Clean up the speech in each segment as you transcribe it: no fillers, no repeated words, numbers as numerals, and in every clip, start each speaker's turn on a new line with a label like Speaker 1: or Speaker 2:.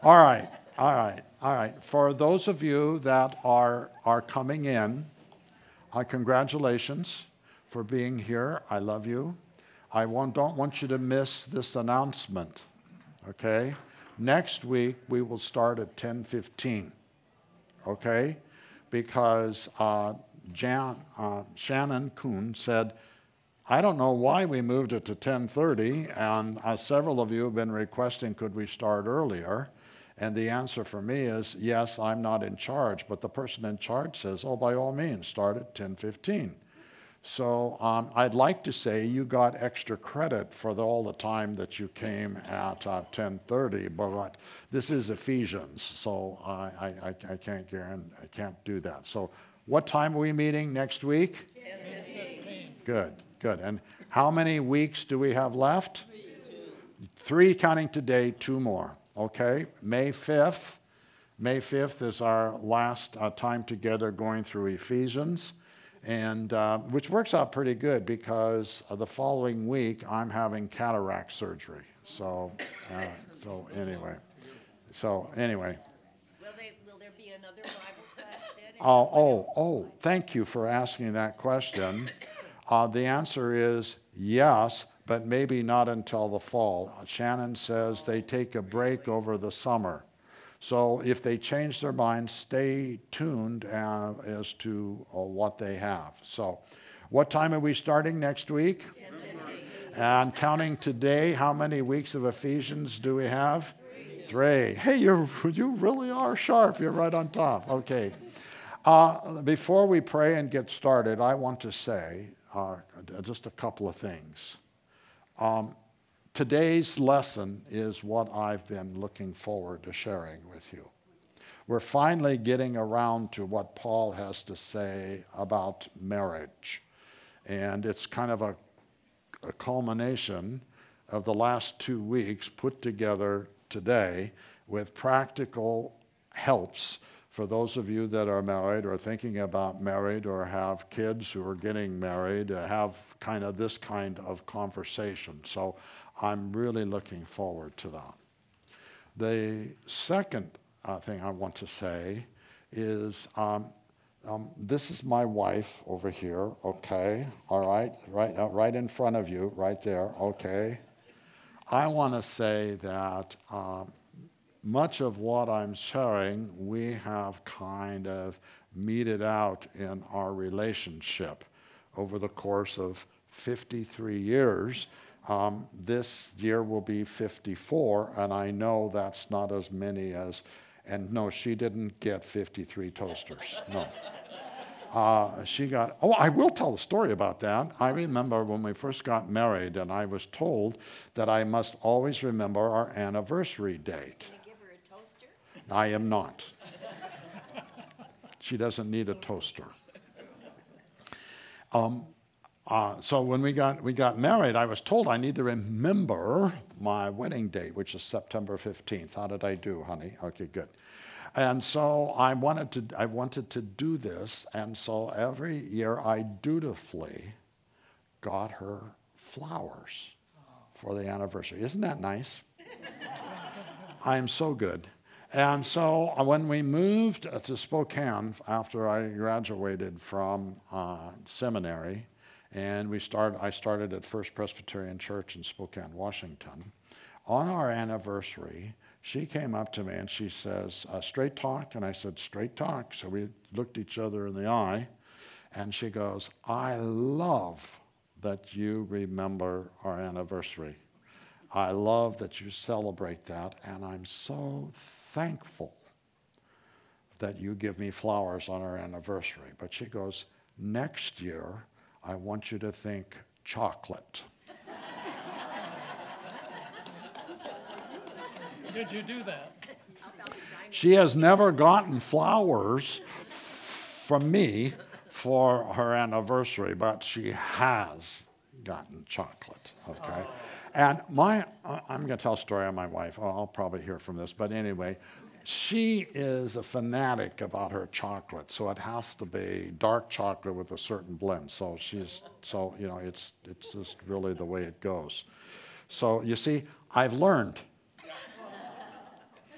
Speaker 1: All right, all right, all right. For those of you that are coming in, congratulations for being here. I love you. Don't want you to miss this announcement, okay? Next week, we will start at 10:15, okay? Because Shannon Kuhn said, I don't know why we moved it to 10:30, and several of you have been requesting, could we start earlier? And the answer for me is, yes, I'm not in charge, but the person in charge says, oh, by all means, start at 10:15. So I'd like to say you got extra credit for all the time that you came at 10:30, but this is Ephesians, so I can't do that. So what time are we meeting next week?
Speaker 2: 10:15.
Speaker 1: Good, good. And how many weeks do we have left? 3 counting today, 2 more. Okay, May 5th. May 5th is our last time together going through Ephesians, and which works out pretty good because the following week I'm having cataract surgery. So anyway.
Speaker 2: Will there be another Bible class then?
Speaker 1: Oh, thank you for asking that question. The answer is yes, but maybe not until the fall. Shannon says they take a break over the summer. So if they change their mind, stay tuned as to what they have. So what time are we starting next week?
Speaker 2: 10:15.
Speaker 1: And counting today, how many weeks of Ephesians do we have? 3. Hey, you really are sharp. You're right on top. Okay. Before we pray and get started, I want to say just a couple of things. Today's lesson is what I've been looking forward to sharing with you. We're finally getting around to what Paul has to say about marriage. And it's kind of a culmination of the last 2 weeks put together today with practical helps for those of you that are married or thinking about married or have kids who are getting married, have kind of this kind of conversation. So I'm really looking forward to that. The second thing I want to say is this is my wife over here, okay? All right, right in front of you, right there, okay? I want to say that much of what I'm sharing, we have kind of meted out in our relationship over the course of 53 years. This year will be 54, and I know that's not as many as, and no, she didn't get 53 toasters, no. She got, I will tell the story about that. I remember when we first got married, and I was told that I must always remember our anniversary date. I am not. She doesn't need a toaster. So when we got married, I was told I need to remember my wedding date, which is September 15th. How did I do, honey? Okay, good. And so I wanted to do this, and so every year I dutifully got her flowers for the anniversary. Isn't that nice? I am so good. And so when we moved to Spokane after I graduated from seminary, and I started at First Presbyterian Church in Spokane, Washington. On our anniversary, she came up to me and she says, straight talk? And I said, straight talk. So we looked each other in the eye, and she goes, I love that you remember our anniversary. I love that you celebrate that, and I'm so thankful that you give me flowers on our anniversary. But she goes, next year, I want you to think chocolate.
Speaker 3: Did you do that?
Speaker 1: She has never gotten flowers from me for her anniversary, but she has gotten chocolate, okay? And I'm going to tell a story on my wife. I'll probably hear from this, but anyway, she is a fanatic about her chocolate, so it has to be dark chocolate with a certain blend. So it's just really the way it goes. So you see, I've learned.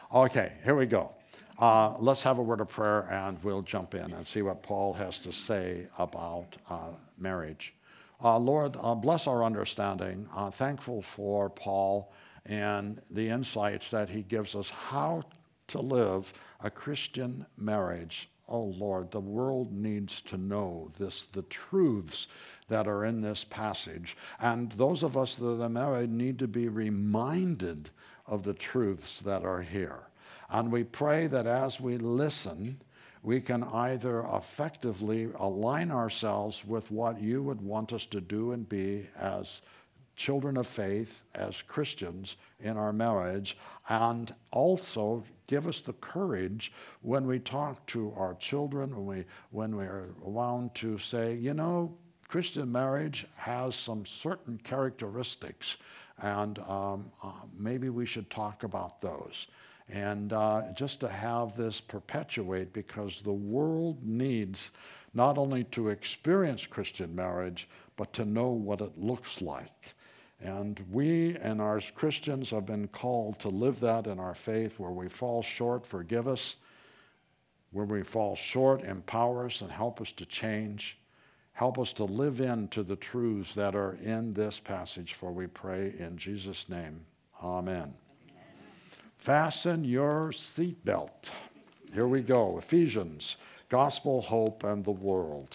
Speaker 1: Okay, here we go. Let's have a word of prayer and we'll jump in and see what Paul has to say about marriage. Lord, bless our understanding. Thankful for Paul and the insights that he gives us how to live a Christian marriage. Oh Lord, the world needs to know the truths that are in this passage. And those of us that are married need to be reminded of the truths that are here. And we pray that as we listen, we can either effectively align ourselves with what you would want us to do and be as children of faith, as Christians in our marriage, and also give us the courage when we talk to our children, when we're around to say, you know, Christian marriage has some certain characteristics, and maybe we should talk about those. And just to have this perpetuate, because the world needs not only to experience Christian marriage, but to know what it looks like. And we and our Christians have been called to live that in our faith. Where we fall short, forgive us. Where we fall short, empower us and help us to change. Help us to live into the truths that are in this passage, for we pray in Jesus' name. Amen. Fasten your seatbelt. Here we go. Ephesians, gospel, hope, and the world.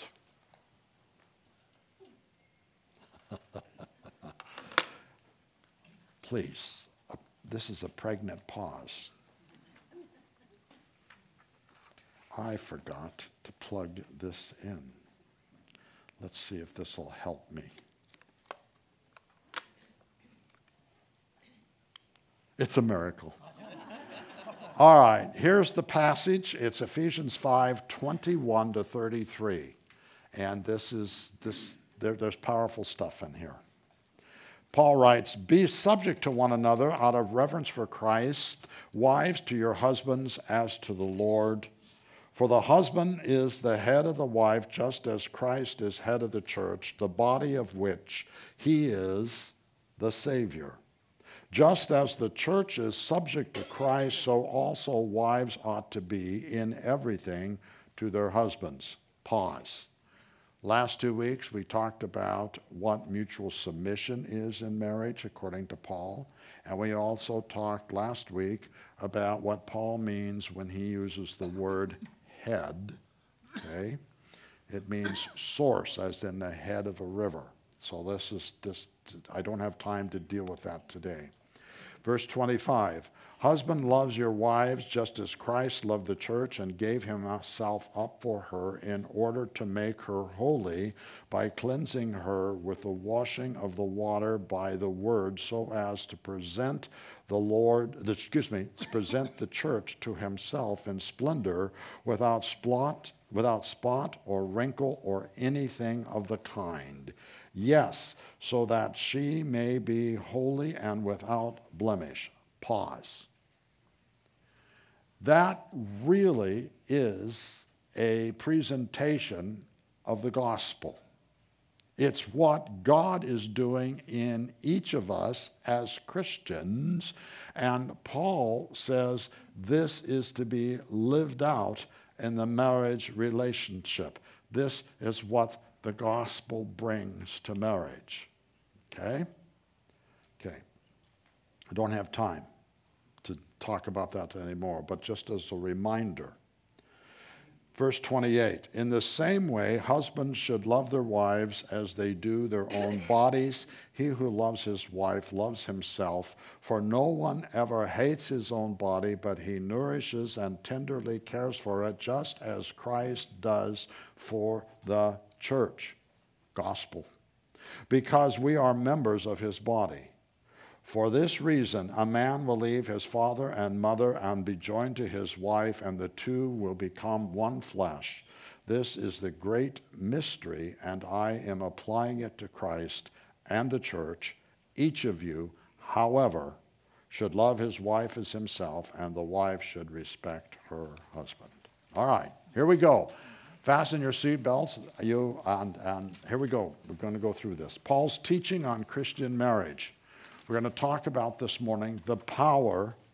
Speaker 1: Please, this is a pregnant pause. I forgot to plug this in. Let's see if this will help me. It's a miracle. All right, here's the passage. It's Ephesians 5:21 to 33. And there's powerful stuff in here. Paul writes, "Be subject to one another out of reverence for Christ. Wives, to your husbands as to the Lord. For the husband is the head of the wife, just as Christ is head of the church, the body of which he is the Savior. Just as the church is subject to Christ, so also wives ought to be in everything to their husbands." Pause. Last 2 weeks, we talked about what mutual submission is in marriage, according to Paul. And we also talked last week about what Paul means when he uses the word head. Okay? It means source, as in the head of a river. So I don't have time to deal with that today. Verse 25, "Husband, loves your wives just as Christ loved the church and gave himself up for her in order to make her holy by cleansing her with the washing of the water by the word, so as to present the church to himself in splendor, without spot or wrinkle or anything of the kind. Yes, so that she may be holy and without blemish." Pause. That really is a presentation of the gospel. It's what God is doing in each of us as Christians. And Paul says this is to be lived out in the marriage relationship. This is what the gospel brings to marriage. Okay? Okay. I don't have time to talk about that anymore, but just as a reminder. Verse 28, "In the same way, husbands should love their wives as they do their own bodies. He who loves his wife loves himself, for no one ever hates his own body, but he nourishes and tenderly cares for it, just as Christ does for the church." Gospel. "Because we are members of his body. For this reason, a man will leave his father and mother and be joined to his wife, and the two will become one flesh. This is the great mystery, and I am applying it to Christ and the church. Each of you, however, should love his wife as himself, and the wife should respect her husband." All right, here we go. Fasten your seatbelts, and here we go. We're going to go through this. Paul's teaching on Christian marriage. We're going to talk about this morning the power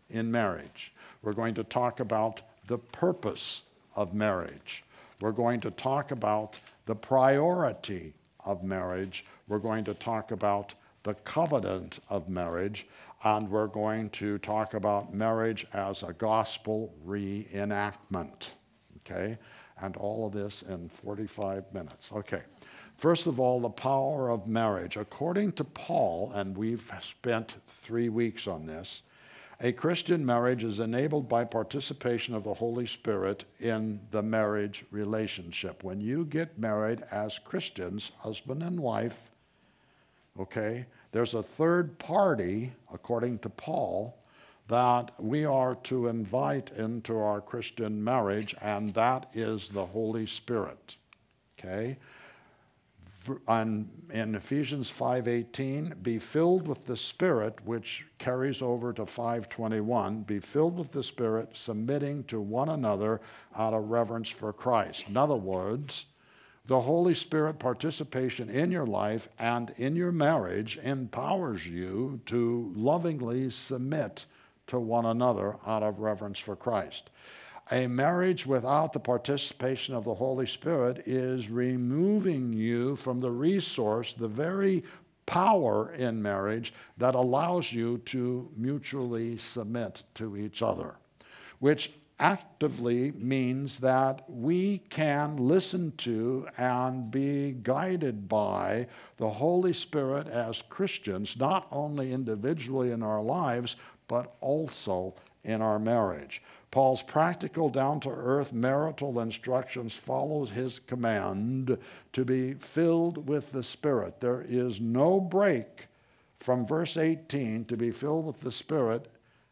Speaker 1: in marriage. We're going to talk about the purpose of marriage. We're going to talk about the priority of marriage. We're going to talk about the covenant of marriage. And we're going to talk about marriage as a gospel reenactment. Okay? And all of this in 45 minutes. Okay. First of all, the power of marriage. According to Paul, and we've spent 3 weeks on this, a Christian marriage is enabled by participation of the Holy Spirit in the marriage relationship. When you get married as Christians, husband and wife, okay, there's a third party, according to Paul, that we are to invite into our Christian marriage, and that is the Holy Spirit. Okay? And in Ephesians 5:18, be filled with the Spirit, which carries over to 5:21, be filled with the Spirit, submitting to one another out of reverence for Christ. In other words, the Holy Spirit participation in your life and in your marriage empowers you to lovingly submit to one another out of reverence for Christ. A marriage without the participation of the Holy Spirit is removing you from the resource, the very power in marriage that allows you to mutually submit to each other, which actively means that we can listen to and be guided by the Holy Spirit as Christians, not only individually in our lives, but also in our marriage. Paul's practical, down-to-earth marital instructions follows his command to be filled with the Spirit. There is no break from verse 18, to be filled with the Spirit,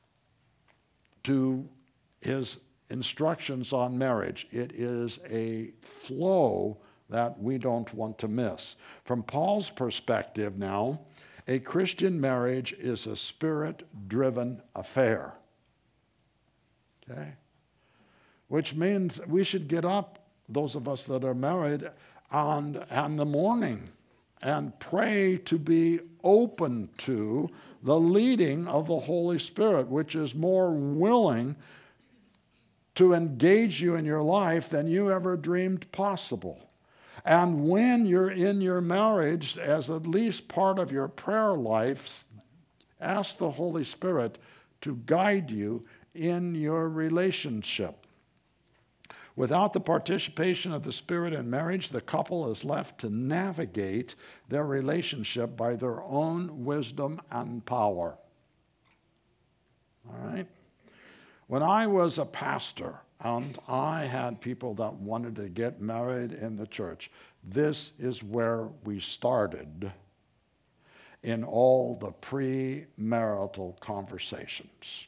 Speaker 1: to his instructions on marriage. It is a flow that we don't want to miss. From Paul's perspective now, a Christian marriage is a Spirit-driven affair. Okay? Which means we should get up, those of us that are married, in the morning and pray to be open to the leading of the Holy Spirit, which is more willing to engage you in your life than you ever dreamed possible. And when you're in your marriage, as at least part of your prayer life, ask the Holy Spirit to guide you in your relationship. Without the participation of the Spirit in marriage, the couple is left to navigate their relationship by their own wisdom and power. All right? When I was a pastor and I had people that wanted to get married in the church, this is where we started in all the premarital conversations.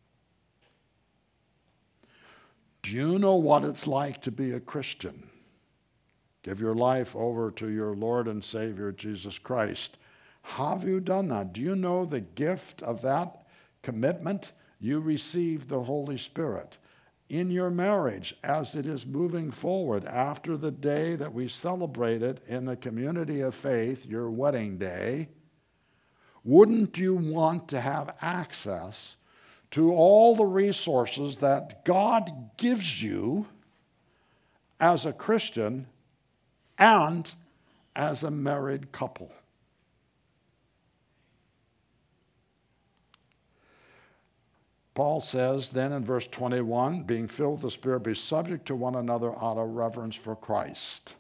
Speaker 1: Do you know what it's like to be a Christian? Give your life over to your Lord and Savior, Jesus Christ. Have you done that? Do you know the gift of that commitment? You receive the Holy Spirit. In your marriage, as it is moving forward after the day that we celebrated in the community of faith, your wedding day, wouldn't you want to have access to all the resources that God gives you as a Christian and as a married couple? Paul says then in verse 21, being filled with the Spirit, be subject to one another out of reverence for Christ.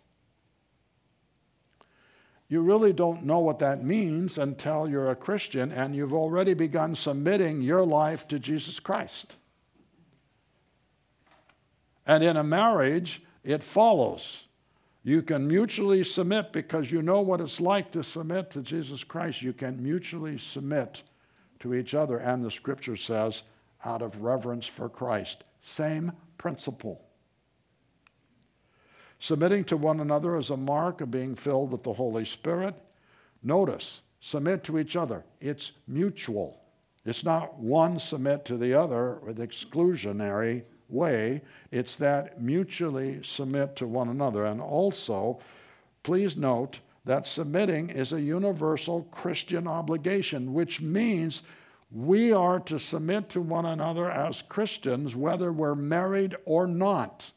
Speaker 1: You really don't know what that means until you're a Christian and you've already begun submitting your life to Jesus Christ. And in a marriage, it follows. You can mutually submit because you know what it's like to submit to Jesus Christ. You can mutually submit to each other. And the Scripture says, out of reverence for Christ. Same principle. Submitting to one another is a mark of being filled with the Holy Spirit. Notice, submit to each other. It's mutual. It's not one submit to the other with exclusionary way. It's that mutually submit to one another. And also, please note that submitting is a universal Christian obligation, which means We are to submit to one another as Christians, whether we're married or not.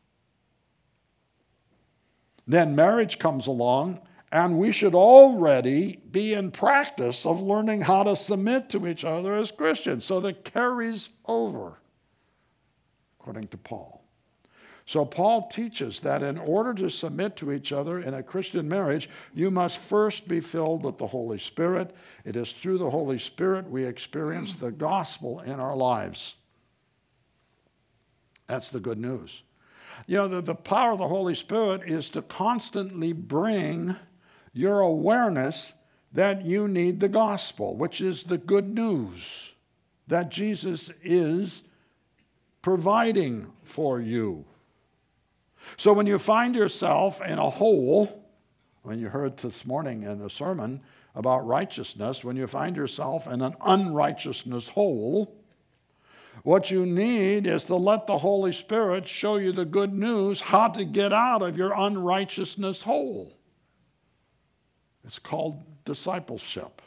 Speaker 1: Then marriage comes along, and we should already be in practice of learning how to submit to each other as Christians. So that carries over, according to Paul. So Paul teaches that in order to submit to each other in a Christian marriage, you must first be filled with the Holy Spirit. It is through the Holy Spirit we experience the gospel in our lives. That's the good news. You know, the power of the Holy Spirit is to constantly bring your awareness that you need the gospel, which is the good news that Jesus is providing for you. So when you find yourself in a hole, when you heard this morning in the sermon about righteousness, when you find yourself in an unrighteousness hole, what you need is to let the Holy Spirit show you the good news, how to get out of your unrighteousness hole. It's called discipleship.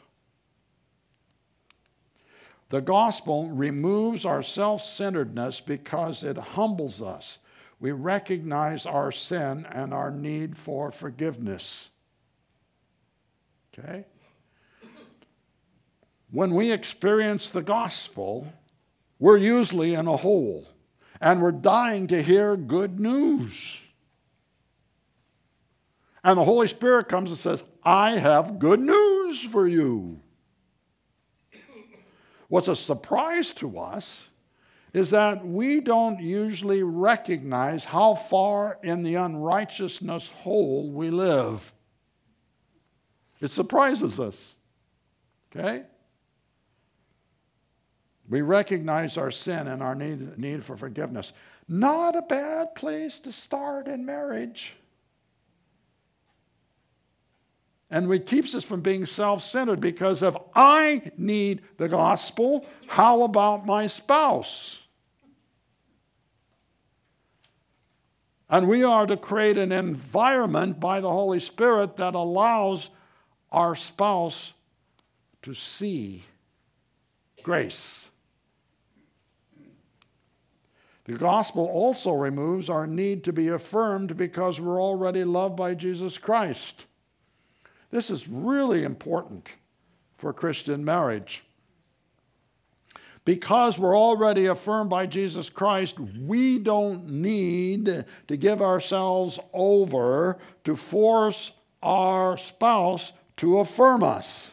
Speaker 1: The gospel removes our self-centeredness because it humbles us. We recognize our sin and our need for forgiveness. Okay? When we experience the gospel, we're usually in a hole, and we're dying to hear good news. And the Holy Spirit comes and says, I have good news for you. What's a surprise to us is that we don't usually recognize how far in the unrighteousness hole we live. It surprises us. Okay? We recognize our sin and our need for forgiveness. Not a bad place to start in marriage. And it keeps us from being self-centered, because if I need the gospel, how about my spouse? And we are to create an environment by the Holy Spirit that allows our spouse to see grace. The gospel also removes our need to be affirmed because we're already loved by Jesus Christ. This is really important for Christian marriage. Because we're already affirmed by Jesus Christ, we don't need to give ourselves over to force our spouse to affirm us.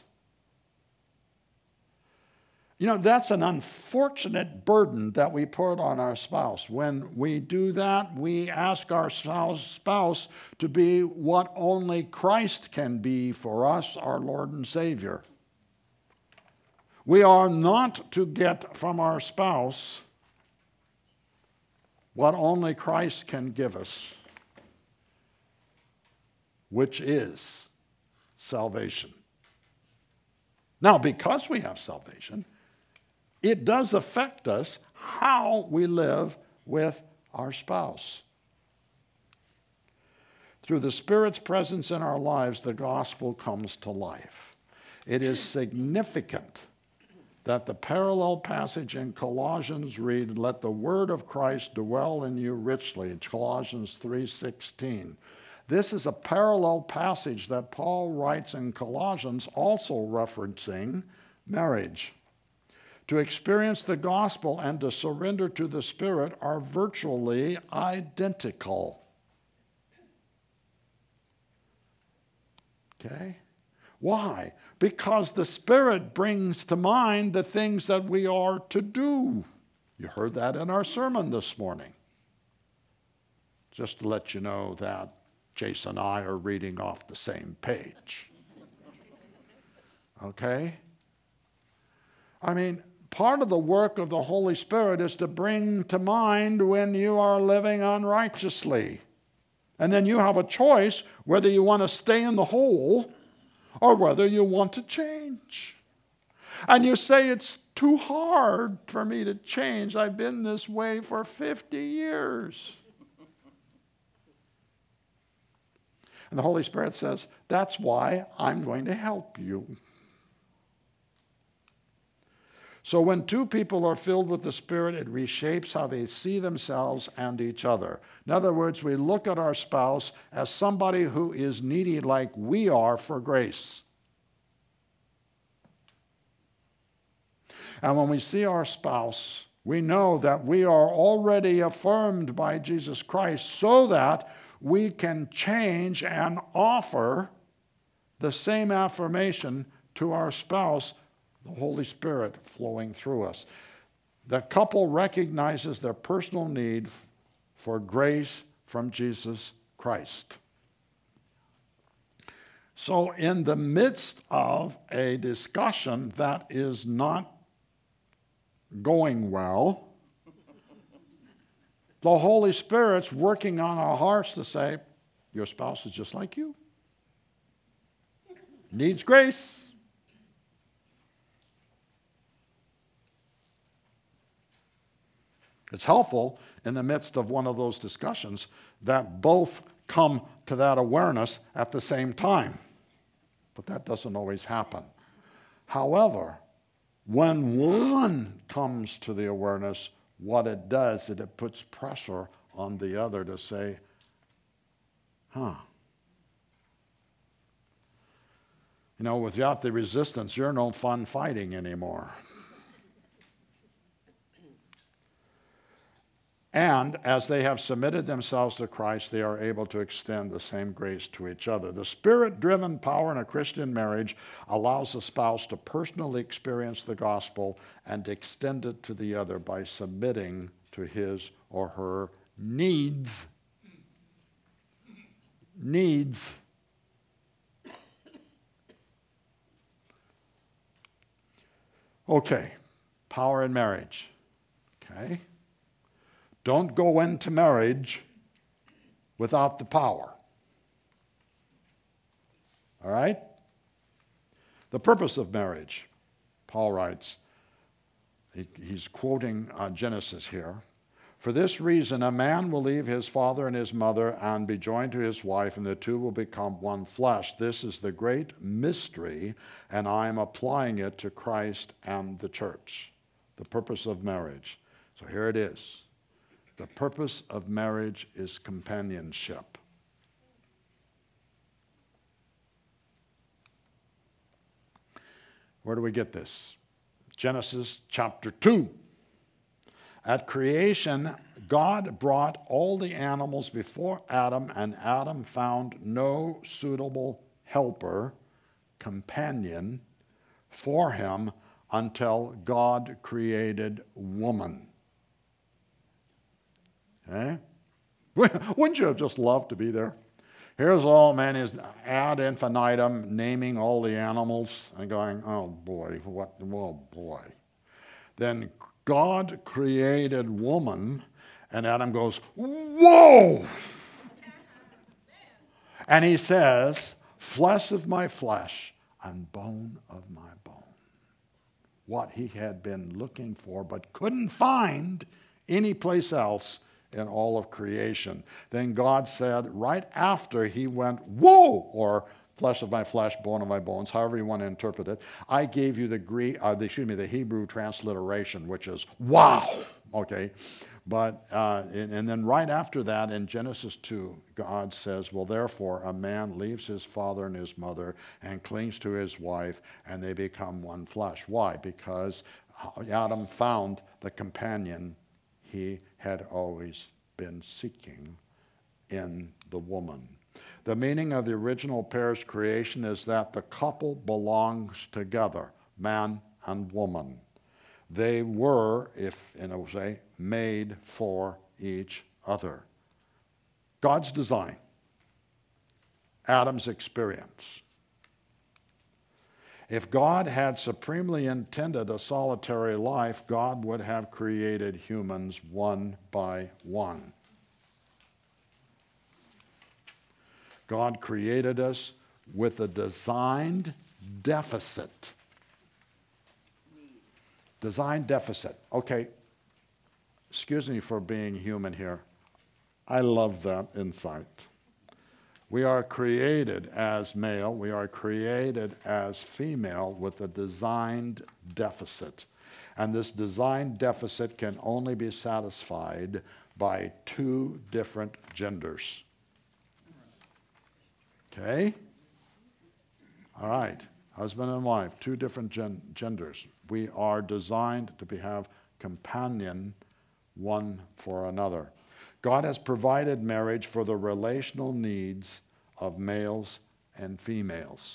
Speaker 1: You know, that's an unfortunate burden that we put on our spouse. When we do that, we ask our spouse to be what only Christ can be for us, our Lord and Savior. We are not to get from our spouse what only Christ can give us, which is salvation. Now, because we have salvation, it does affect us how we live with our spouse. Through the Spirit's presence in our lives, the gospel comes to life. It is significant that the parallel passage in Colossians read, "Let the word of Christ dwell in you richly," Colossians 3:16. This is a parallel passage that Paul writes in Colossians, also referencing marriage. To experience the gospel and to surrender to the Spirit are virtually identical. Okay? Why? Because the Spirit brings to mind the things that we are to do. You heard that in our sermon this morning. Just to let you know that Jason and I are reading off the same page. Okay? I mean, part of the work of the Holy Spirit is to bring to mind when you are living unrighteously. And then you have a choice whether you want to stay in the hole or whether you want to change. And you say, it's too hard for me to change. I've been this way for 50 years. And the Holy Spirit says, that's why I'm going to help you. So when two people are filled with the Spirit, it reshapes how they see themselves and each other. In other words, we look at our spouse as somebody who is needy like we are for grace. And when we see our spouse, we know that we are already affirmed by Jesus Christ so that we can change and offer the same affirmation to our spouse, the Holy Spirit flowing through us. The couple recognizes their personal need for grace from Jesus Christ. So in the midst of a discussion that is not going well, the Holy Spirit's working on our hearts to say, your spouse is just like you. Needs grace. It's helpful in the midst of one of those discussions that both come to that awareness at the same time. But that doesn't always happen. However, when one comes to the awareness, what it does is it puts pressure on the other to say, without the resistance, you're no fun fighting anymore. And as they have submitted themselves to Christ, they are able to extend the same grace to each other. The Spirit-driven power in a Christian marriage allows the spouse to personally experience the gospel and extend it to the other by submitting to his or her needs. Needs. Okay, power in marriage. Okay. Don't go into marriage without the power. All right? The purpose of marriage, Paul writes, he's quoting Genesis here. For this reason, a man will leave his father and his mother and be joined to his wife, and the two will become one flesh. This is the great mystery, and I am applying it to Christ and the church. The purpose of marriage. So here it is. The purpose of marriage is companionship. Where do we get this? Genesis chapter 2. At creation, God brought all the animals before Adam, and Adam found no suitable helper, companion, for him until God created woman. Okay? Wouldn't you have just loved to be there? Here's all man is ad infinitum naming all the animals and going, oh boy, oh boy. Then God created woman, and Adam goes, whoa! And he says, flesh of my flesh and bone of my bone. What he had been looking for but couldn't find anyplace else in all of creation. Then God said, right after he went, whoa, or flesh of my flesh, bone of my bones, however you want to interpret it, I gave you the Hebrew transliteration, which is wow, okay? But, and then right after that in Genesis 2, God says, well, therefore, a man leaves his father and his mother and clings to his wife, and they become one flesh. Why? Because Adam found the companion he had always been seeking in the woman. The meaning of the original pair's creation is that the couple belongs together, man and woman. They were, if in a way, made for each other. God's design, Adam's experience. If God had supremely intended a solitary life, God would have created humans one by one. God created us with a designed deficit. Design deficit. Okay, excuse me for being human here. I love that insight. We are created as male, we are created as female with a designed deficit. And this design deficit can only be satisfied by two different genders. Okay? All right. Husband and wife, two different genders. We are designed to have companion one for another. God has provided marriage for the relational needs of males and females.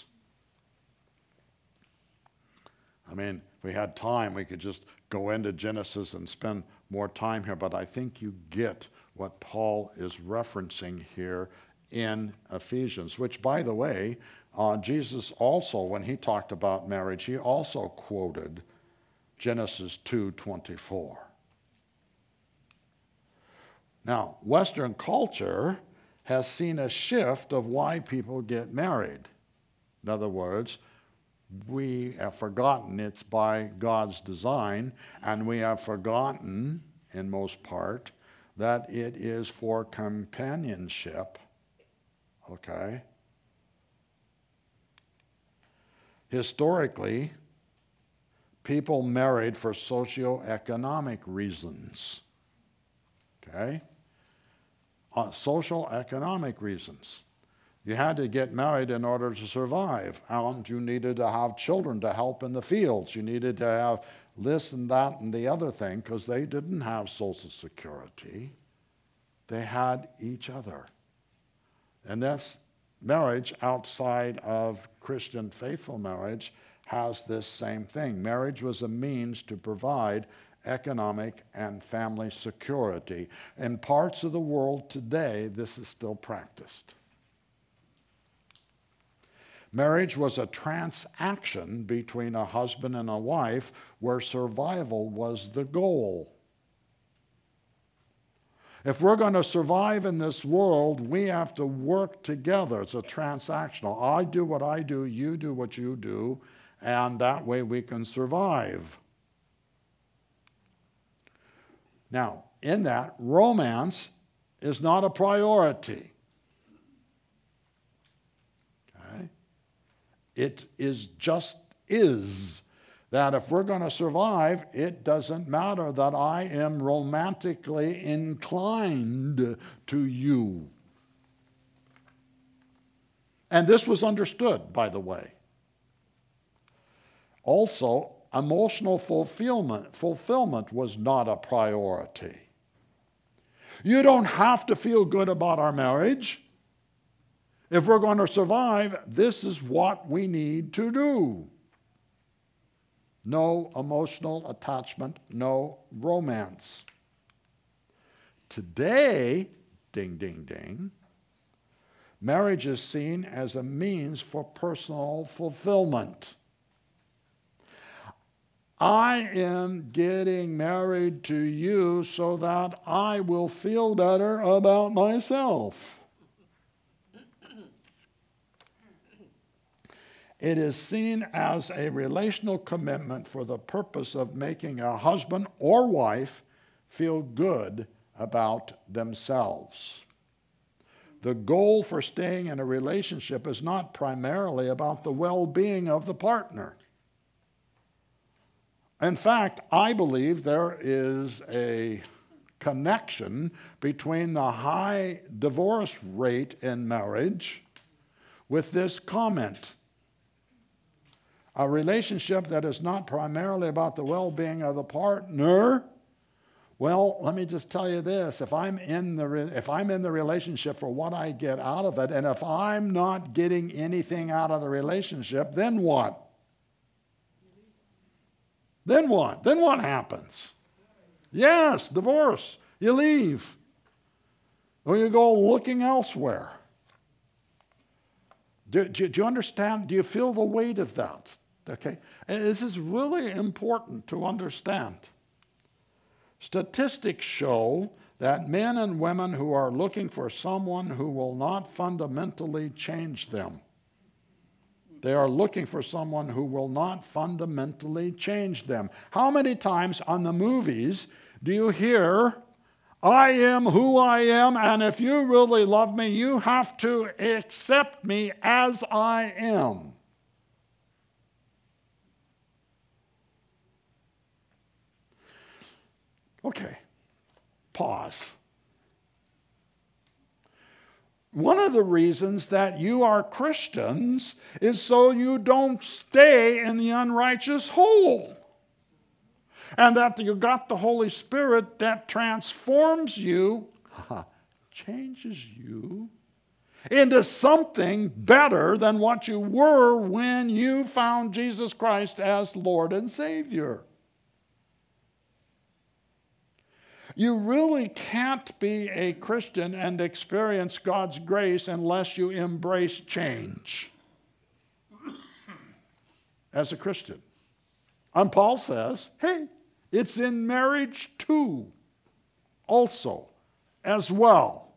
Speaker 1: I mean, if we had time, we could just go into Genesis and spend more time here, but I think you get what Paul is referencing here in Ephesians, which, by the way, Jesus also, when he talked about marriage, he also quoted Genesis 2:24. Now, Western culture has seen a shift of why people get married. In other words, we have forgotten it's by God's design, and we have forgotten, in most part, that it is for companionship. Okay? Historically, people married for socioeconomic reasons. Okay? Social economic reasons. You had to get married in order to survive, and you needed to have children to help in the fields. You needed to have this and that and the other thing, because they didn't have Social Security. They had each other. And this marriage outside of Christian faithful marriage has this same thing. Marriage was a means to provide economic and family security. In parts of the world today, this is still practiced. Marriage was a transaction between a husband and a wife where survival was the goal. If we're going to survive in this world, we have to work together. It's a transactional. I do what I do, you do what you do, and that way we can survive. Now, in that, romance is not a priority. Okay? It is just is. That if we're going to survive, it doesn't matter that I am romantically inclined to you. And this was understood, by the way. Also, emotional fulfillment was not a priority. You don't have to feel good about our marriage. If we're going to survive, this is what we need to do. No emotional attachment, no romance. Today, ding, ding, ding, marriage is seen as a means for personal fulfillment. I am getting married to you so that I will feel better about myself. It is seen as a relational commitment for the purpose of making a husband or wife feel good about themselves. The goal for staying in a relationship is not primarily about the well-being of the partner. In fact, I believe there is a connection between the high divorce rate in marriage with this comment. A relationship that is not primarily about the well-being of the partner, well, let me just tell you this. If I'm in the relationship for what I get out of it, and if I'm not getting anything out of the relationship, then what? Then what? Then what happens? Yes, divorce. You leave. Or you go looking elsewhere. Do you understand? Do you feel the weight of that? Okay? And this is really important to understand. Statistics show that men and women who are looking for someone who will not fundamentally change them, they are looking for someone who will not fundamentally change them. How many times on the movies do you hear, I am who I am, and if you really love me, you have to accept me as I am? Okay, pause. One of the reasons that you are Christians is so you don't stay in the unrighteous hole. And that you got the Holy Spirit that transforms you, changes you, into something better than what you were when you found Jesus Christ as Lord and Savior. You really can't be a Christian and experience God's grace unless you embrace change as a Christian. And Paul says, hey, it's in marriage too, also, as well.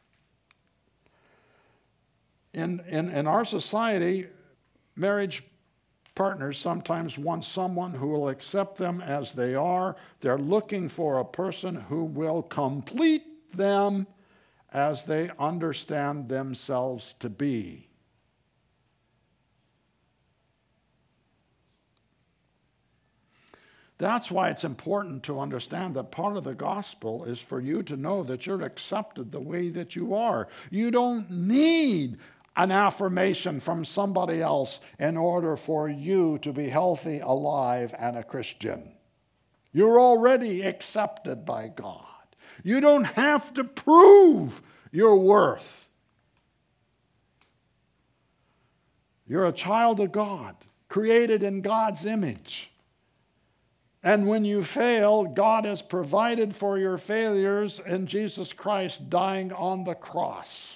Speaker 1: In our society, marriage partners sometimes want someone who will accept them as they are. They're looking for a person who will complete them as they understand themselves to be. That's why it's important to understand that part of the gospel is for you to know that you're accepted the way that you are. You don't need an affirmation from somebody else in order for you to be healthy, alive, and a Christian. You're already accepted by God. You don't have to prove your worth. You're a child of God, created in God's image. And when you fail, God has provided for your failures in Jesus Christ dying on the cross.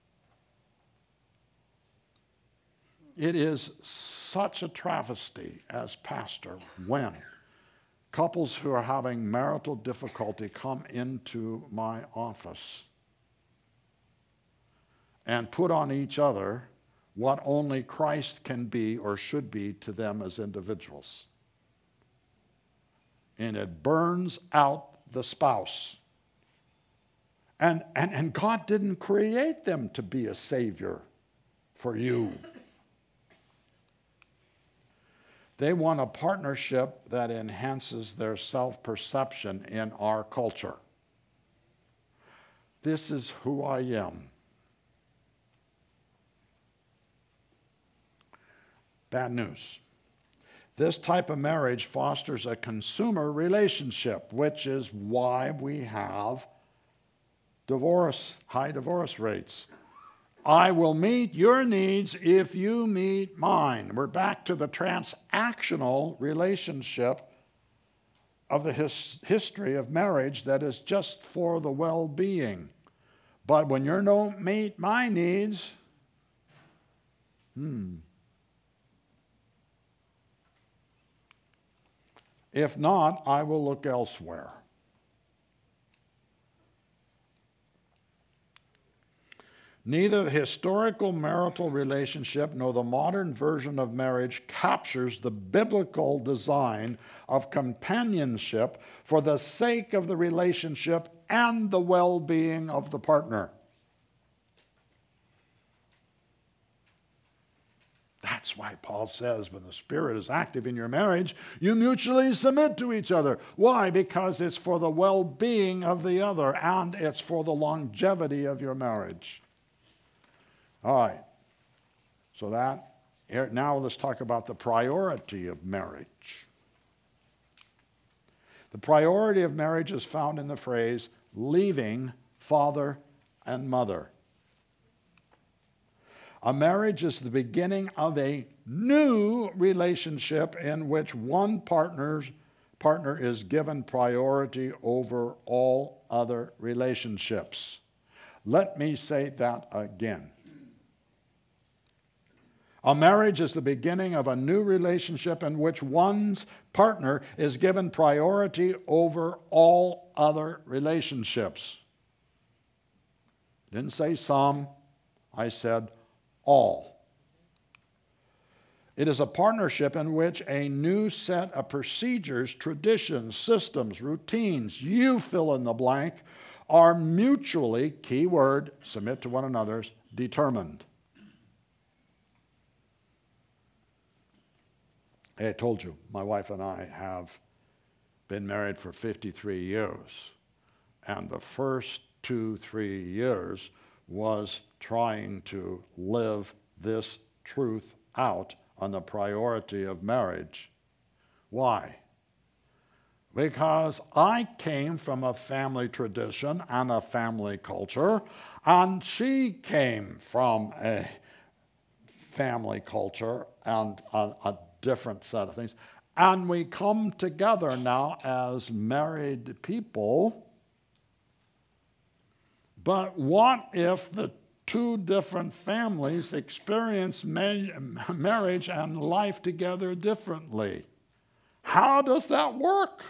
Speaker 1: It is such a travesty as pastor when couples who are having marital difficulty come into my office and put on each other what only Christ can be or should be to them as individuals. And it burns out the spouse. And God didn't create them to be a savior for you. They want a partnership that enhances their self-perception in our culture. This is who I am. Bad news. This type of marriage fosters a consumer relationship, which is why we have high divorce rates. I will meet your needs if you meet mine. We're back to the transactional relationship of the history of marriage that is just for the well-being. But when you don't meet my needs, if not, I will look elsewhere. Neither the historical marital relationship nor the modern version of marriage captures the biblical design of companionship for the sake of the relationship and the well-being of the partner. That's why Paul says when the Spirit is active in your marriage, you mutually submit to each other. Why? Because it's for the well-being of the other and it's for the longevity of your marriage. All right, so now let's talk about the priority of marriage. The priority of marriage is found in the phrase, leaving father and mother. A marriage is the beginning of a new relationship in which one partner is given priority over all other relationships. Let me say that again. A marriage is the beginning of a new relationship in which one's partner is given priority over all other relationships. Didn't say some, I said all. It is a partnership in which a new set of procedures, traditions, systems, routines, you fill in the blank, are mutually, key word, submit to one another, determined. I told you, my wife and I have been married for 53 years. And the first 2-3 years was trying to live this truth out on the priority of marriage. Why? Because I came from a family tradition and a family culture, and she came from a family culture and a different set of things. And we come together now as married people. But what if the two different families experience marriage and life together differently? How does that work?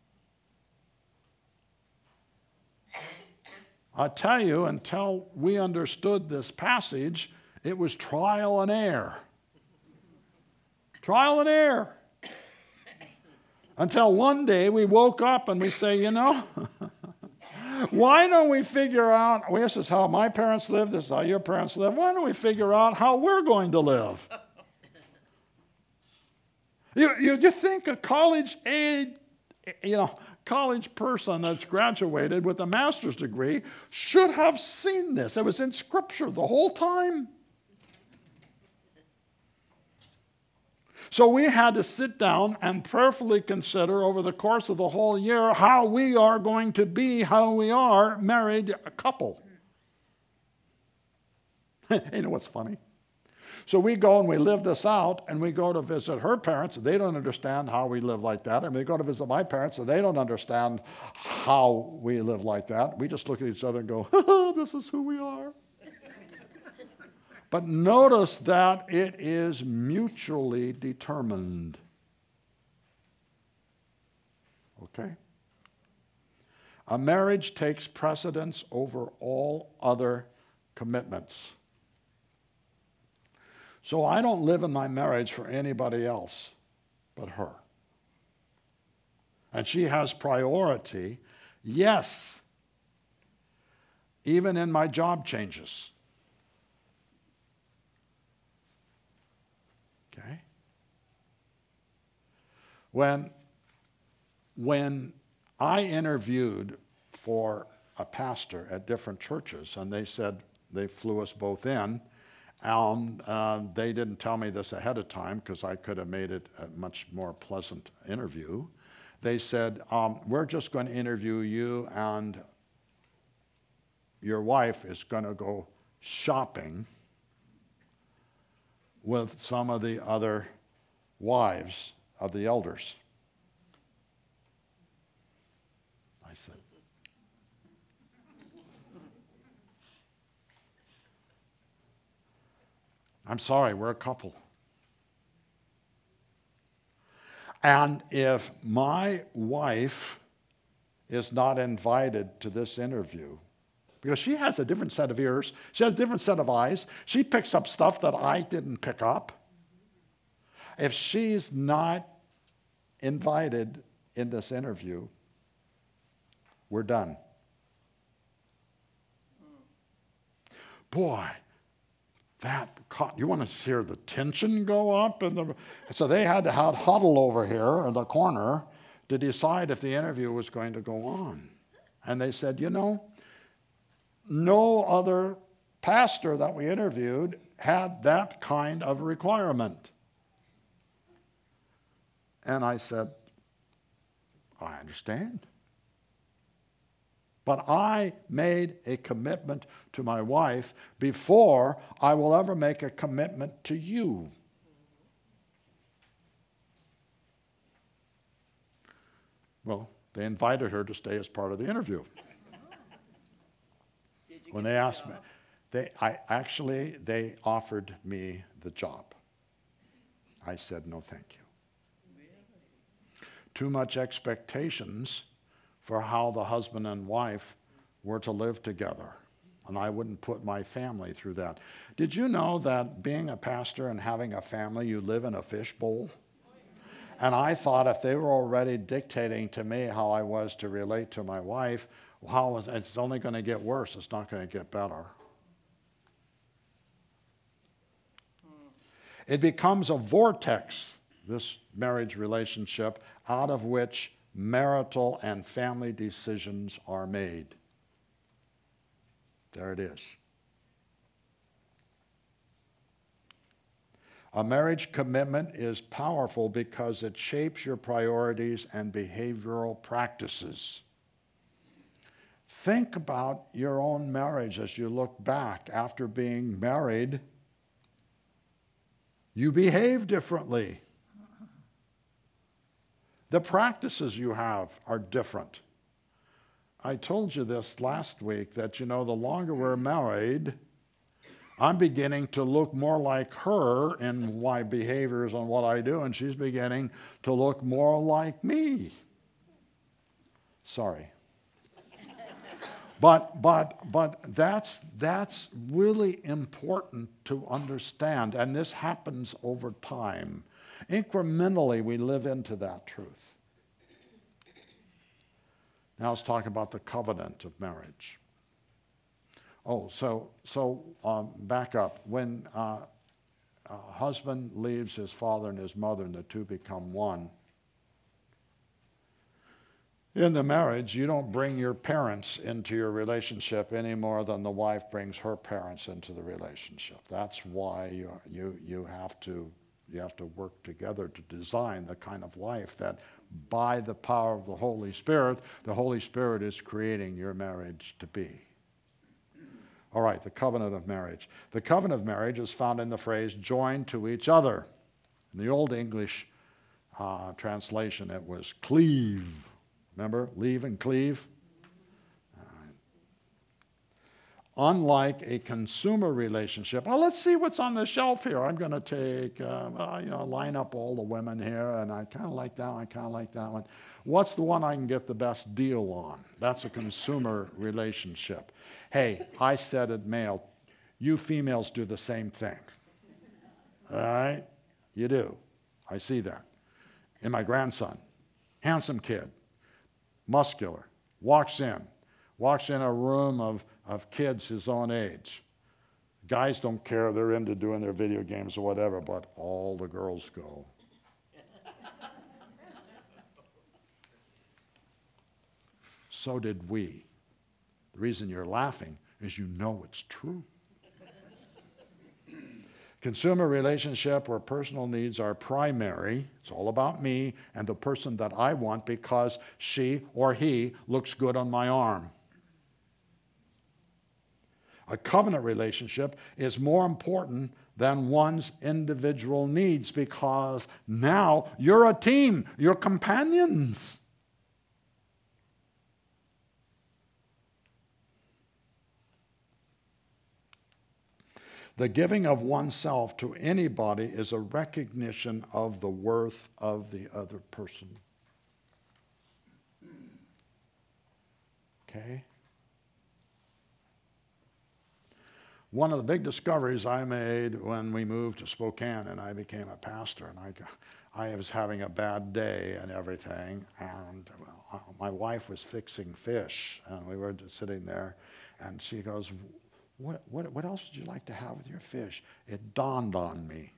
Speaker 1: I tell you, until we understood this passage, it was trial and error. Trial and error. Until one day we woke up and we say, you know, why don't we figure out, this is how my parents lived, this is how your parents lived, why don't we figure out how we're going to live? You think a college person that's graduated with a master's degree should have seen this. It was in Scripture the whole time. So we had to sit down and prayerfully consider over the course of the whole year how we are going to be, how we are married a couple. You know what's funny? So we go and we live this out, and we go to visit her parents. They don't understand how we live like that. And we go to visit my parents, and they don't understand how we live like that. We just look at each other and go, this is who we are. But notice that it is mutually determined. Okay? A marriage takes precedence over all other commitments. So I don't live in my marriage for anybody else but her. And she has priority, yes, even in my job changes. Okay? When I interviewed for a pastor at different churches, and they said they flew us both in, and they didn't tell me this ahead of time because I could have made it a much more pleasant interview. They said, we're just going to interview you, and your wife is going to go shopping with some of the other wives of the elders. I said, I'm sorry, we're a couple. And if my wife is not invited to this interview, because she has a different set of ears, she has a different set of eyes, she picks up stuff that I didn't pick up. If she's not invited in this interview, we're done. Boy, you want to hear the tension go up? So they had to huddle over here in the corner to decide if the interview was going to go on. And they said, no other pastor that we interviewed had that kind of requirement. And I said, I understand. But I made a commitment to my wife before I will ever make a commitment to you. Well, they invited her to stay as part of the interview. When they asked me, they offered me the job. I said, no, thank you. Too much expectations for how the husband and wife were to live together. And I wouldn't put my family through that. Did you know that being a pastor and having a family, you live in a fishbowl? And I thought if they were already dictating to me how I was to relate to my wife, it's only going to get worse. It's not going to get better. It becomes a vortex, this marriage relationship, out of which marital and family decisions are made. There it is. A marriage commitment is powerful because it shapes your priorities and behavioral practices. Think about your own marriage as you look back after being married. You behave differently. The practices you have are different. I told you this last week that, the longer we're married, I'm beginning to look more like her in my behaviors and what I do, and she's beginning to look more like me. Sorry. But that's really important to understand, and this happens over time. Incrementally, we live into that truth. Now let's talk about the covenant of marriage. Back up. When a husband leaves his father and his mother and the two become one, in the marriage, you don't bring your parents into your relationship any more than the wife brings her parents into the relationship. That's why you have to work together to design the kind of life that, by the power of the Holy Spirit is creating your marriage to be. All right, the covenant of marriage. The covenant of marriage is found in the phrase joined to each other. In the Old English translation, it was cleave. Remember, leave and cleave? Unlike a consumer relationship, well, let's see what's on the shelf here. I'm going to take, line up all the women here, and I kind of like that one, I kind of like that one. What's the one I can get the best deal on? That's a consumer relationship. Hey, I said it male. You females do the same thing. All right? You do. I see that. And my grandson, handsome kid, muscular, walks in a room of kids his own age. Guys don't care, they're into doing their video games or whatever, but all the girls go. So did we. The reason you're laughing is you know it's true. Consumer relationship where personal needs are primary. It's all about me and the person that I want because she or he looks good on my arm. A covenant relationship is more important than one's individual needs because now you're a team, you're companions. The giving of oneself to anybody is a recognition of the worth of the other person. Okay? One of the big discoveries I made when we moved to Spokane and I became a pastor, and I was having a bad day and everything, and my wife was fixing fish, and we were just sitting there, and she goes, What else would you like to have with your fish? It dawned on me.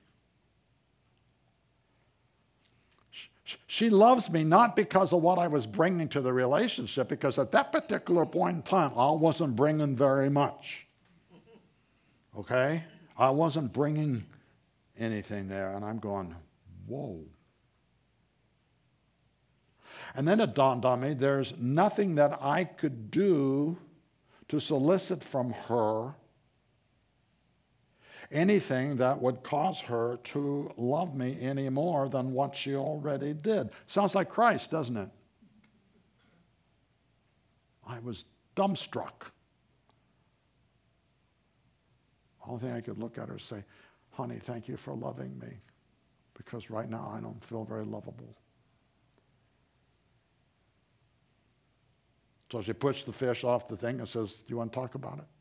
Speaker 1: She loves me not because of what I was bringing to the relationship, because at that particular point in time, I wasn't bringing very much. Okay? I wasn't bringing anything there, and I'm going, whoa. And then it dawned on me, there's nothing that I could do to solicit from her anything that would cause her to love me any more than what she already did. Sounds like Christ, doesn't it? I was dumbstruck. The only thing I could look at her and say, honey, thank you for loving me, because right now I don't feel very lovable. So she pushed the fish off the thing and says, do you want to talk about it?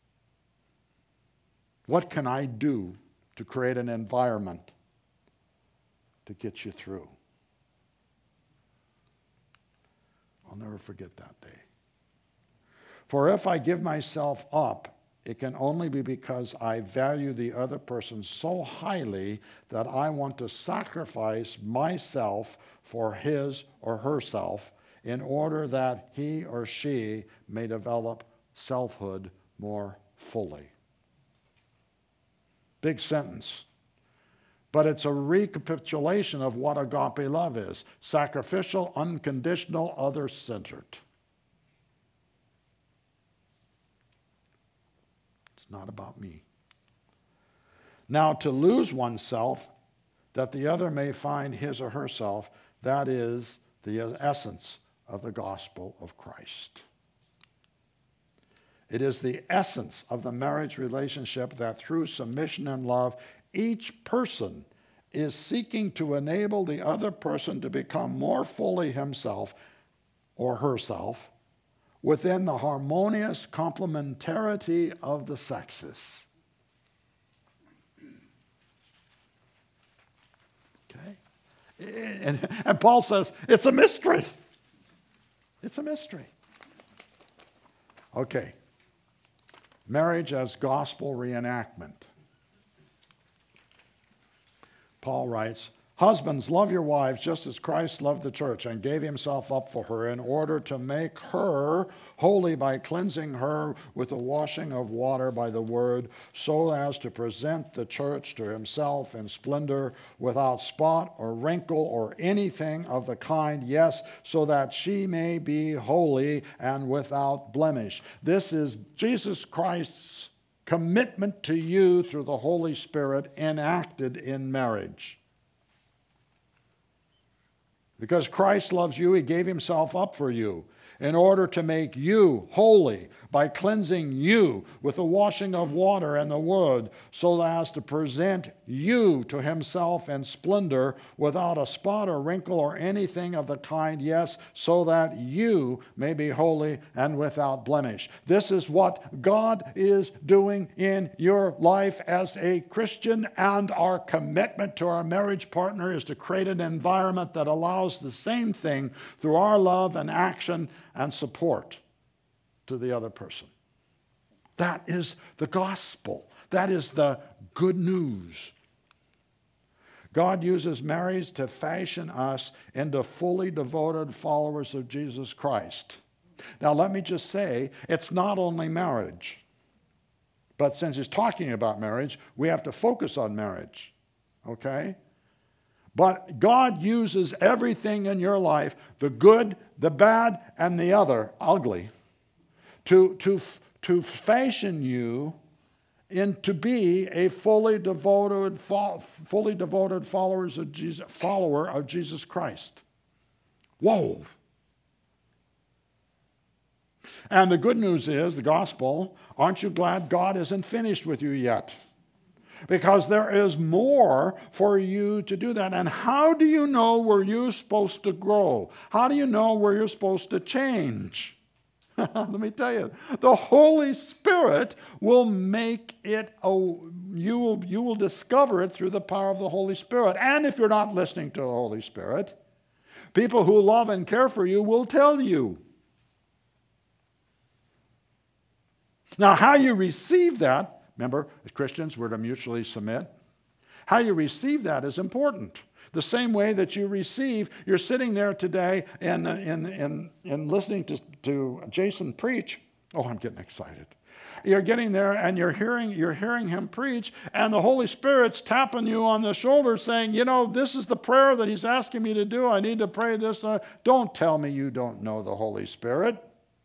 Speaker 1: What can I do to create an environment to get you through? I'll never forget that day. For if I give myself up, it can only be because I value the other person so highly that I want to sacrifice myself for his or herself in order that he or she may develop selfhood more fully. Big sentence. But it's a recapitulation of what agape love is. Sacrificial, unconditional, other-centered. It's not about me. Now, to lose oneself, that the other may find his or herself, that is the essence of the gospel of Christ. It is the essence of the marriage relationship that through submission and love, each person is seeking to enable the other person to become more fully himself or herself within the harmonious complementarity of the sexes. Okay? And Paul says, it's a mystery. It's a mystery. Okay. Marriage as gospel reenactment. Paul writes, husbands, love your wives just as Christ loved the church and gave himself up for her in order to make her holy by cleansing her with the washing of water by the word, so as to present the church to himself in splendor, without spot or wrinkle or anything of the kind, yes, so that she may be holy and without blemish. This is Jesus Christ's commitment to you through the Holy Spirit enacted in marriage. Because Christ loves you, he gave himself up for you in order to make you holy by cleansing you with the washing of water and the word, so as to present you to himself in splendor without a spot or wrinkle or anything of the kind, yes, so that you may be holy and without blemish. This is what God is doing in your life as a Christian, and our commitment to our marriage partner is to create an environment that allows the same thing through our love and action and support to the other person. That is the gospel. That is the good news. God uses marriage to fashion us into fully devoted followers of Jesus Christ. Now, let me just say, it's not only marriage. But since he's talking about marriage, we have to focus on marriage. Okay? But God uses everything in your life, the good, the bad, and the other, ugly, to fashion you to be a fully devoted follower of Jesus Christ. Whoa! And the good news is, the gospel, aren't you glad God isn't finished with you yet? Because there is more for you to do that. And how do you know where you're supposed to grow? How do you know where you're supposed to change? Let me tell you, the Holy Spirit will make it, you will discover it through the power of the Holy Spirit. And if you're not listening to the Holy Spirit, people who love and care for you will tell you. Now, how you receive that, remember, as Christians, we're to mutually submit. How you receive that is important. The same way that you receive, you're sitting there today and listening to Jason preach. Oh, I'm getting excited. You're getting there and you're hearing him preach, and the Holy Spirit's tapping you on the shoulder saying, you know, this is the prayer that he's asking me to do. I need to pray this. Don't tell me you don't know the Holy Spirit.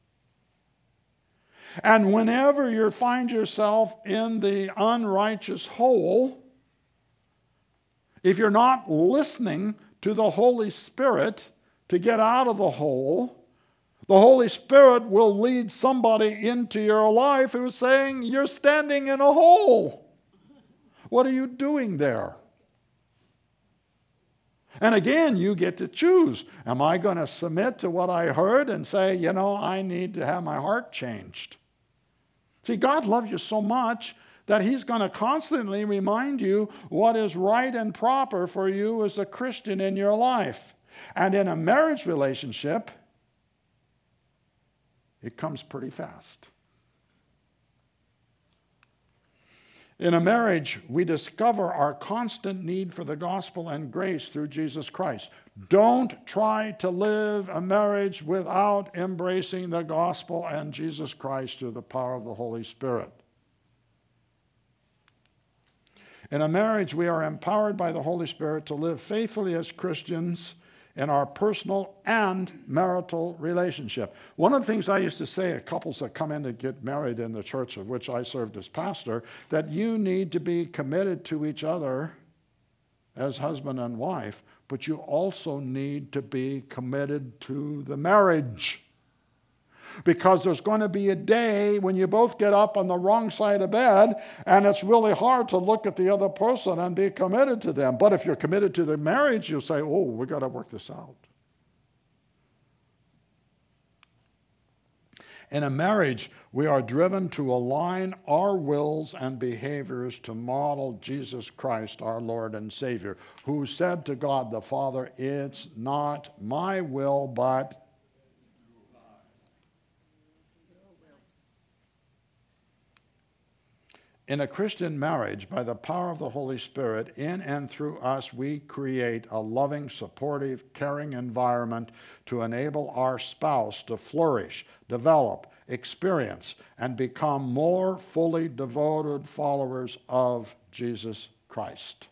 Speaker 1: And whenever you find yourself in the unrighteous hole, if you're not listening to the Holy Spirit to get out of the hole, the Holy Spirit will lead somebody into your life who's saying, you're standing in a hole. What are you doing there? And again, you get to choose. Am I going to submit to what I heard and say, you know, I need to have my heart changed? See, God loves you so much that he's going to constantly remind you what is right and proper for you as a Christian in your life. And in a marriage relationship, it comes pretty fast. In a marriage, we discover our constant need for the gospel and grace through Jesus Christ. Don't try to live a marriage without embracing the gospel and Jesus Christ through the power of the Holy Spirit. In a marriage, we are empowered by the Holy Spirit to live faithfully as Christians in our personal and marital relationship. One of the things I used to say to couples that come in to get married in the church of which I served as pastor, that you need to be committed to each other as husband and wife, but you also need to be committed to the marriage. Because there's going to be a day when you both get up on the wrong side of bed, and it's really hard to look at the other person and be committed to them. But if you're committed to the marriage, you'll say, oh, we got to work this out. In a marriage, we are driven to align our wills and behaviors to model Jesus Christ, our Lord and Savior, who said to God the Father, it's not my will, but in a Christian marriage, by the power of the Holy Spirit, in and through us, we create a loving, supportive, caring environment to enable our spouse to flourish, develop, experience, and become more fully devoted followers of Jesus Christ.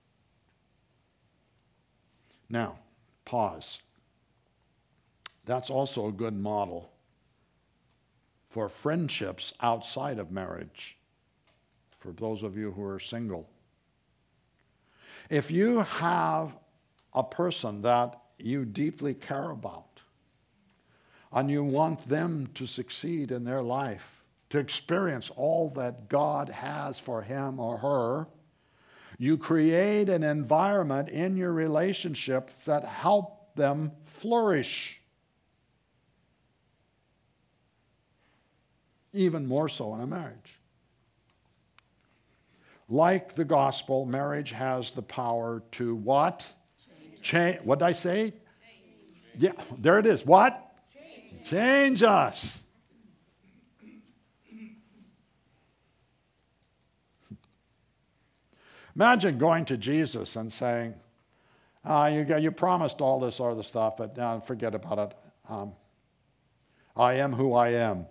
Speaker 1: Now, pause. That's also a good model for friendships outside of marriage, for those of you who are single. If you have a person that you deeply care about and you want them to succeed in their life, to experience all that God has for him or her, you create an environment in your relationships that help them flourish. Even more so in a marriage. Like the gospel, marriage has the power to what? Change. What did I say? Change. Yeah, there it is. What? Change us. Imagine going to Jesus and saying, you promised all this other stuff, but forget about it. I am who I am.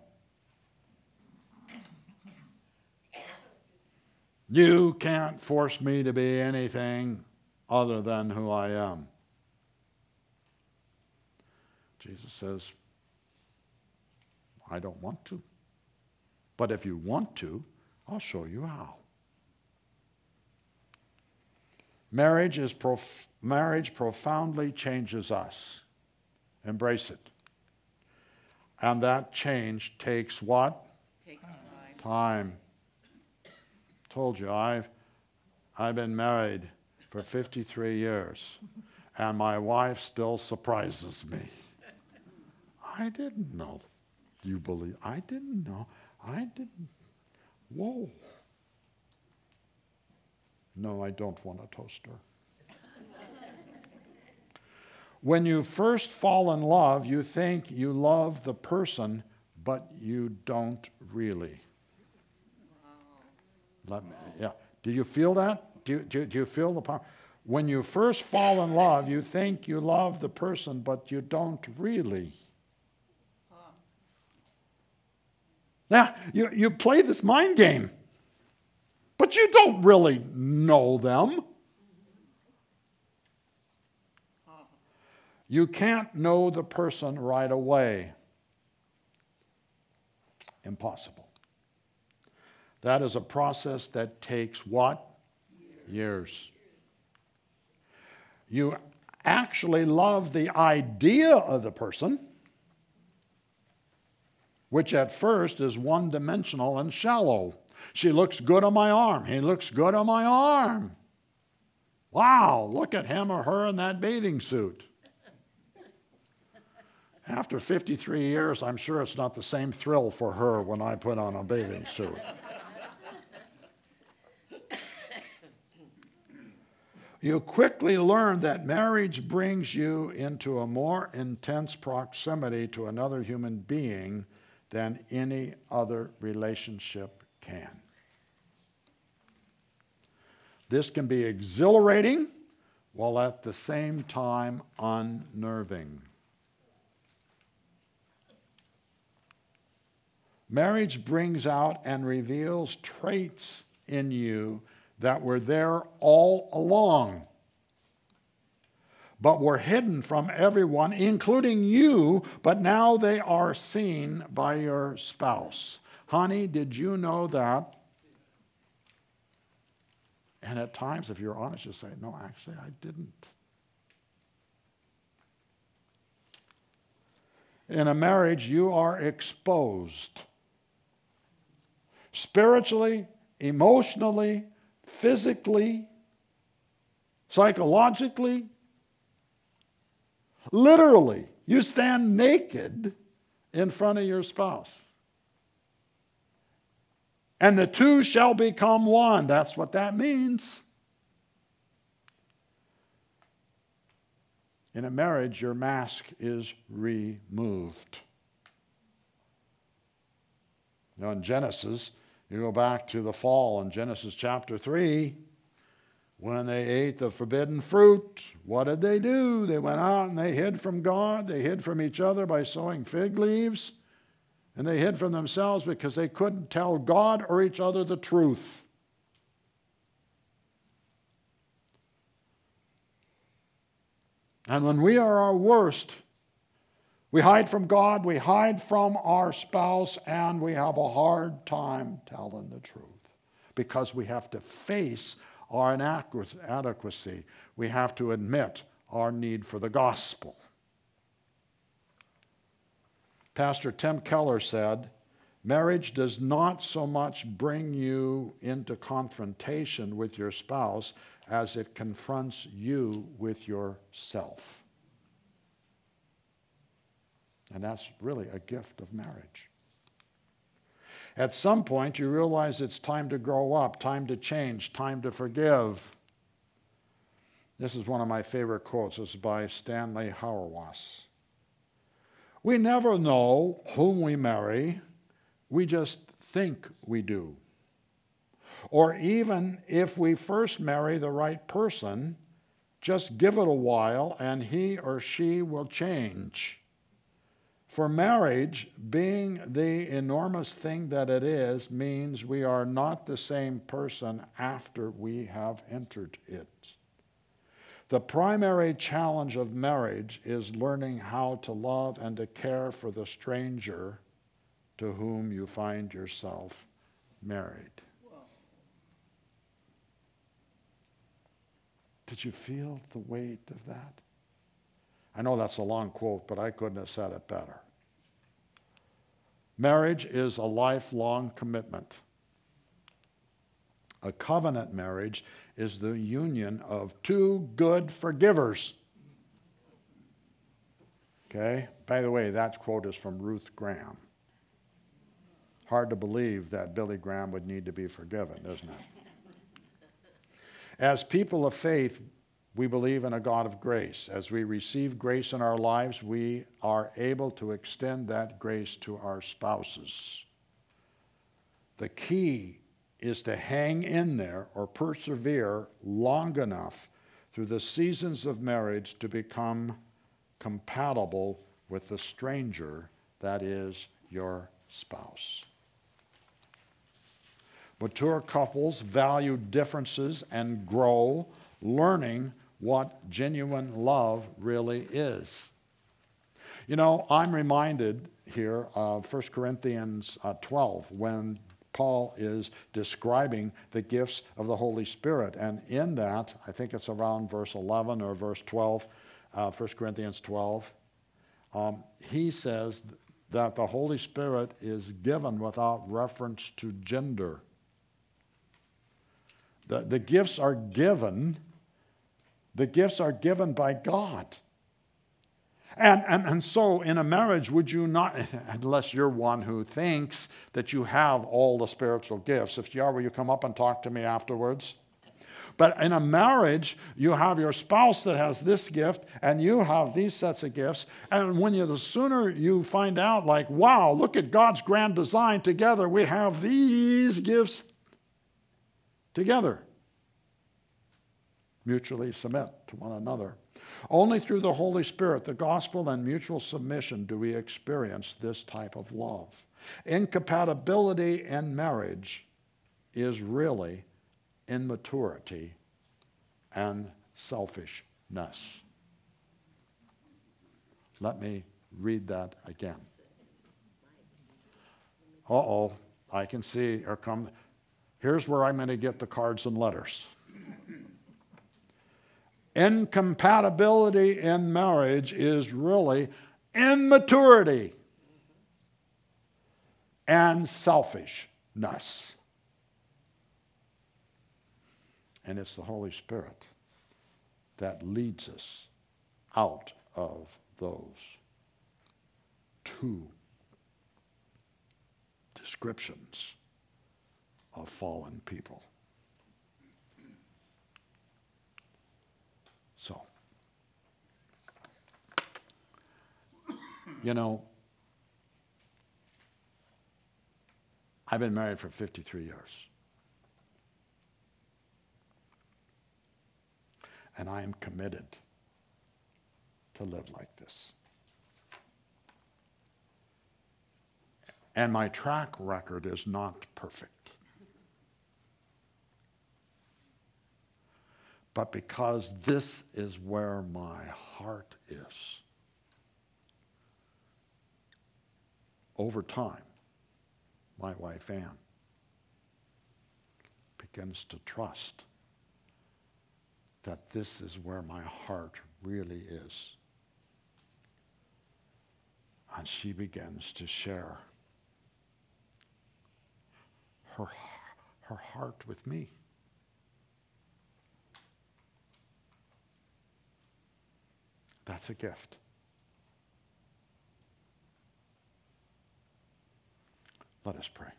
Speaker 1: You can't force me to be anything other than who I am. Jesus says, I don't want to. But if you want to, I'll show you how. Marriage profoundly changes us. Embrace it. And that change takes what?
Speaker 2: Takes
Speaker 1: Time. Told you, I've been married for 53 years, and my wife still surprises me. I didn't know you believe. I didn't know. I didn't. Whoa. No, I don't want a toaster. When you first fall in love, you think you love the person, but you don't really. Yeah. Do you feel that? Do you feel the power? When you first fall in love, you think you love the person, but you don't really. Now, you play this mind game, but you don't really know them. You can't know the person right away. Impossible. That is a process that takes what? Years. You actually love the idea of the person, which at first is one-dimensional and shallow. She looks good on my arm. He looks good on my arm. Wow, look at him or her in that bathing suit. After 53 years, I'm sure it's not the same thrill for her when I put on a bathing suit. You quickly learn that marriage brings you into a more intense proximity to another human being than any other relationship can. This can be exhilarating while at the same time unnerving. Marriage brings out and reveals traits in you that were there all along, but were hidden from everyone, including you, but now they are seen by your spouse. Honey, did you know that? And at times, if you're honest, you say, no, actually, I didn't. In a marriage, you are exposed. Spiritually, emotionally, physically, psychologically, literally, you stand naked in front of your spouse. And the two shall become one. That's what that means. In a marriage, your mask is removed. Now in Genesis, you go back to the fall in Genesis chapter 3, when they ate the forbidden fruit, what did they do? They went out and they hid from God. They hid from each other by sewing fig leaves. And they hid from themselves because they couldn't tell God or each other the truth. And when we are our worst, we hide from God, we hide from our spouse, and we have a hard time telling the truth because we have to face our inadequacy. We have to admit our need for the gospel. Pastor Tim Keller said, marriage does not so much bring you into confrontation with your spouse as it confronts you with yourself. And that's really a gift of marriage. At some point, you realize it's time to grow up, time to change, time to forgive. This is one of my favorite quotes. This is by Stanley Hauerwas. We never know whom we marry. We just think we do. Or even if we first marry the right person, just give it a while and he or she will change. For marriage, being the enormous thing that it is, means we are not the same person after we have entered it. The primary challenge of marriage is learning how to love and to care for the stranger to whom you find yourself married. Did you feel the weight of that? I know that's a long quote, but I couldn't have said it better. Marriage is a lifelong commitment. A covenant marriage is the union of two good forgivers. Okay? By the way, that quote is from Ruth Graham. Hard to believe that Billy Graham would need to be forgiven, isn't it? As people of faith, we believe in a God of grace. As we receive grace in our lives, we are able to extend that grace to our spouses. The key is to hang in there or persevere long enough through the seasons of marriage to become compatible with the stranger that is your spouse. Mature couples value differences and grow, learning what genuine love really is. You know, I'm reminded here of 1 Corinthians 12 when Paul is describing the gifts of the Holy Spirit. And in that, I think it's around verse 11 or verse 12, 1 Corinthians 12, he says that the Holy Spirit is given without reference to gender. The gifts are given. The gifts are given by God. And so in a marriage, would you not, unless you're one who thinks that you have all the spiritual gifts, if you are, will you come up and talk to me afterwards? But in a marriage, you have your spouse that has this gift, and you have these sets of gifts. And the sooner you find out, like, wow, look at God's grand design together, we have these gifts together. Mutually submit to one another. Only through the Holy Spirit, the gospel, and mutual submission do we experience this type of love. Incompatibility in marriage is really immaturity and selfishness. Let me read that again. Uh-oh, I can see, here's where I'm going to get the cards and letters. Incompatibility in marriage is really immaturity and selfishness. And it's the Holy Spirit that leads us out of those two descriptions of fallen people. So, I've been married for 53 years. And I am committed to live like this. And my track record is not perfect. But because this is where my heart is, over time, my wife Ann begins to trust that this is where my heart really is. And she begins to share her heart with me. That's a gift. Let us pray.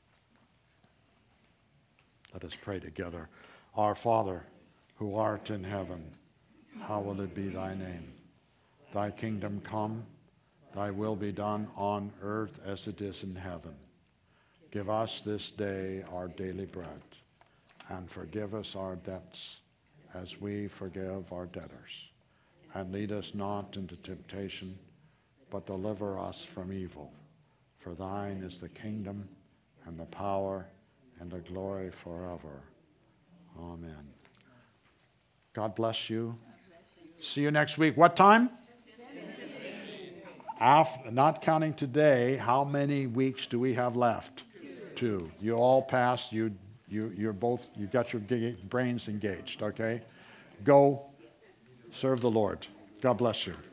Speaker 1: Let us pray together. Our Father, who art in heaven, hallowed be thy name. Thy kingdom come, thy will be done on earth as it is in heaven. Give us this day our daily bread, and forgive us our debts as we forgive our debtors. And lead us not into temptation, but deliver us from evil. For thine is the kingdom, and the power, and the glory forever. Amen. God bless you. See you next week. What time? Not counting today, how many weeks do we have left? 2. You all passed. You got your brains engaged, okay? Go serve the Lord. God bless you.